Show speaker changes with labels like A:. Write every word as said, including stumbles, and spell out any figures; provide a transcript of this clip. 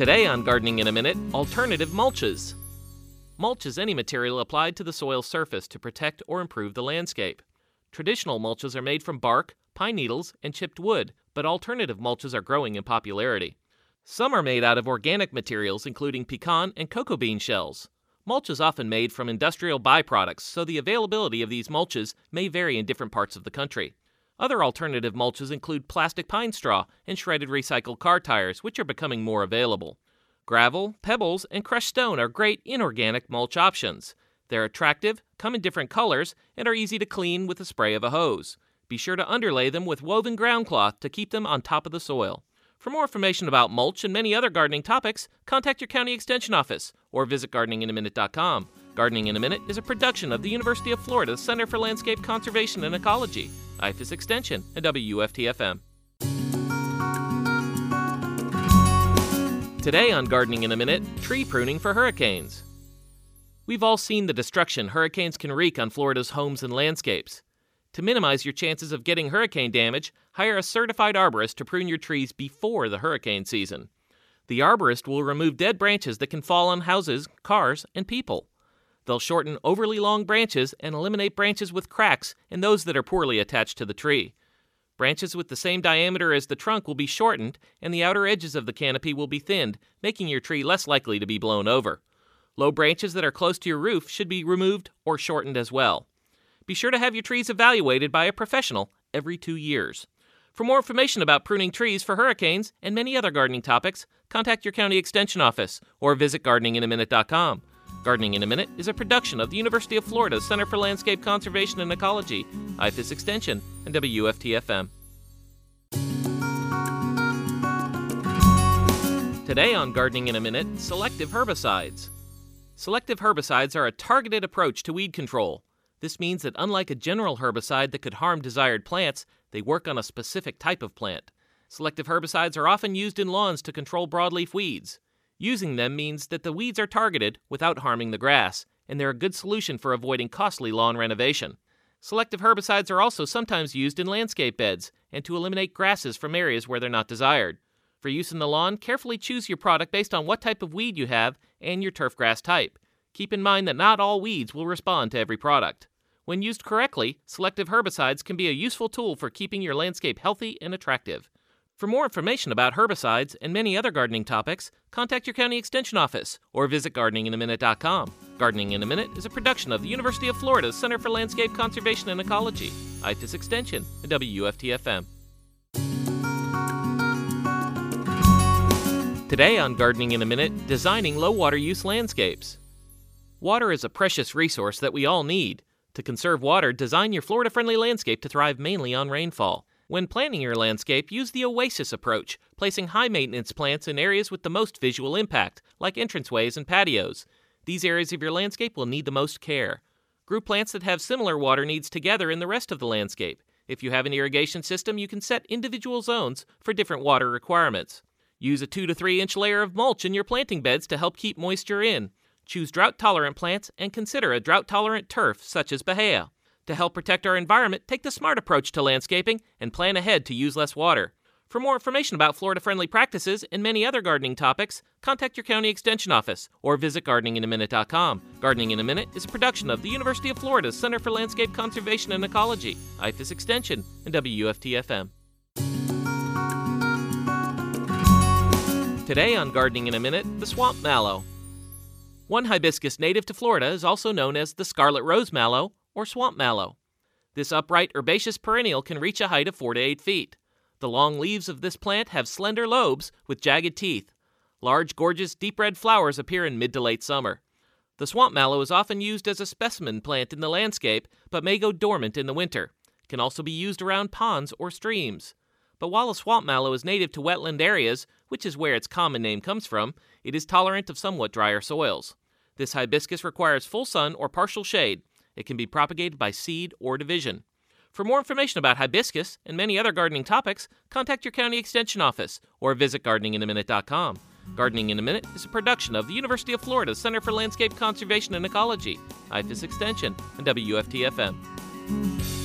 A: Today on Gardening in a Minute, alternative mulches. Mulch is any material applied to the soil's surface to protect or improve the landscape. Traditional mulches are made from bark, pine needles, and chipped wood, but alternative mulches are growing in popularity. Some are made out of organic materials including pecan and cocoa bean shells. Mulch is often made from industrial byproducts, so the availability of these mulches may vary in different parts of the country. Other alternative mulches include plastic pine straw and shredded recycled car tires, which are becoming more available. Gravel, pebbles, and crushed stone are great inorganic mulch options. They're attractive, come in different colors, and are easy to clean with the spray of a hose. Be sure to underlay them with woven ground cloth to keep them on top of the soil. For more information about mulch and many other gardening topics, contact your county extension office or visit gardening in a minute dot com. Gardening in a Minute is a production of the University of Florida Center for Landscape Conservation and Ecology, I F A S Extension, and W U F T F M. Today on Gardening in a Minute, tree pruning for hurricanes. We've all seen the destruction hurricanes can wreak on Florida's homes and landscapes. To minimize your chances of getting hurricane damage, hire a certified arborist to prune your trees before the hurricane season. The arborist will remove dead branches that can fall on houses, cars, and people. They'll shorten overly long branches and eliminate branches with cracks and those that are poorly attached to the tree. Branches with the same diameter as the trunk will be shortened, and the outer edges of the canopy will be thinned, making your tree less likely to be blown over. Low branches that are close to your roof should be removed or shortened as well. Be sure to have your trees evaluated by a professional every two years. For more information about pruning trees for hurricanes and many other gardening topics, contact your county extension office or visit gardening in a minute dot com. Gardening in a Minute is a production of the University of Florida Center for Landscape Conservation and Ecology, I F A S Extension, and W U F T F M. Today on Gardening in a Minute, selective herbicides. Selective herbicides are a targeted approach to weed control. This means that unlike a general herbicide that could harm desired plants, they work on a specific type of plant. Selective herbicides are often used in lawns to control broadleaf weeds. Using them means that the weeds are targeted without harming the grass, and they're a good solution for avoiding costly lawn renovation. Selective herbicides are also sometimes used in landscape beds and to eliminate grasses from areas where they're not desired. For use in the lawn, carefully choose your product based on what type of weed you have and your turf grass type. Keep in mind that not all weeds will respond to every product. When used correctly, selective herbicides can be a useful tool for keeping your landscape healthy and attractive. For more information about herbicides and many other gardening topics, contact your county extension office or visit gardening in a minute dot com. Gardening in a Minute is a production of the University of Florida Center for Landscape Conservation and Ecology, I F A S Extension, and W U F T F M. Today on Gardening in a Minute, designing low water use landscapes. Water is a precious resource that we all need. To conserve water, design your Florida-friendly landscape to thrive mainly on rainfall. When planning your landscape, use the oasis approach, placing high-maintenance plants in areas with the most visual impact, like entranceways and patios. These areas of your landscape will need the most care. Group plants that have similar water needs together in the rest of the landscape. If you have an irrigation system, you can set individual zones for different water requirements. Use a two to three inch layer of mulch in your planting beds to help keep moisture in. Choose drought-tolerant plants and consider a drought-tolerant turf such as bahia. To help protect our environment, take the smart approach to landscaping and plan ahead to use less water. For more information about Florida-friendly practices and many other gardening topics, contact your county extension office or visit gardening in a minute dot com. Gardening in a Minute is a production of the University of Florida Center for Landscape Conservation and Ecology, I F A S Extension, and W U F T F M. Today on Gardening in a Minute, the swamp mallow. One hibiscus native to Florida is also known as the scarlet rose mallow or swamp mallow. This upright herbaceous perennial can reach a height of four to eight feet. The long leaves of this plant have slender lobes with jagged teeth. Large, gorgeous, deep red flowers appear in mid to late summer. The swamp mallow is often used as a specimen plant in the landscape, but may go dormant in the winter. It can also be used around ponds or streams. But while a swamp mallow is native to wetland areas, which is where its common name comes from, it is tolerant of somewhat drier soils. This hibiscus requires full sun or partial shade. It can be propagated by seed or division. For more information about hibiscus and many other gardening topics, contact your county extension office or visit gardening in a minute dot com. Gardening in a Minute is a production of the University of Florida Center for Landscape Conservation and Ecology, I F A S Extension, and W U F T F M.